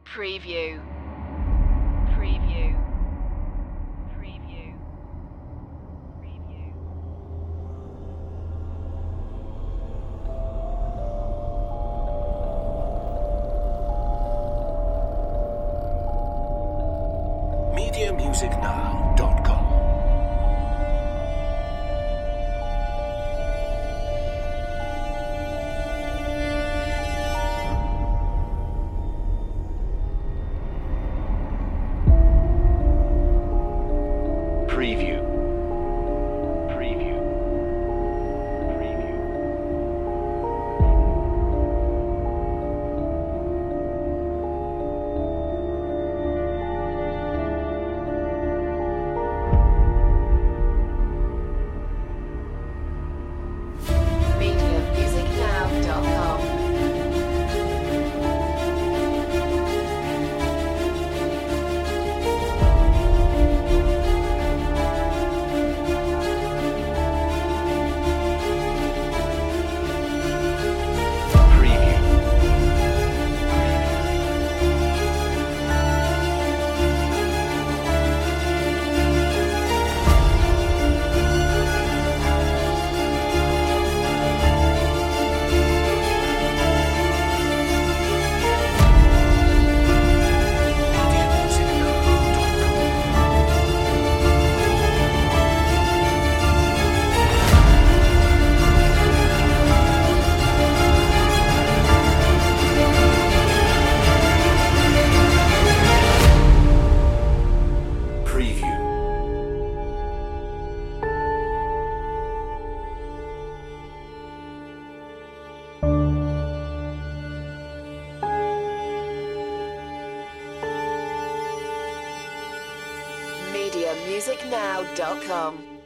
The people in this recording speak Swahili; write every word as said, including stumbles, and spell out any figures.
Preview. Preview. Preview. Preview. media music now dot com. Preview. Preview. Preview. media music now dot com. Preview. media music now dot com. Preview. media music now dot com.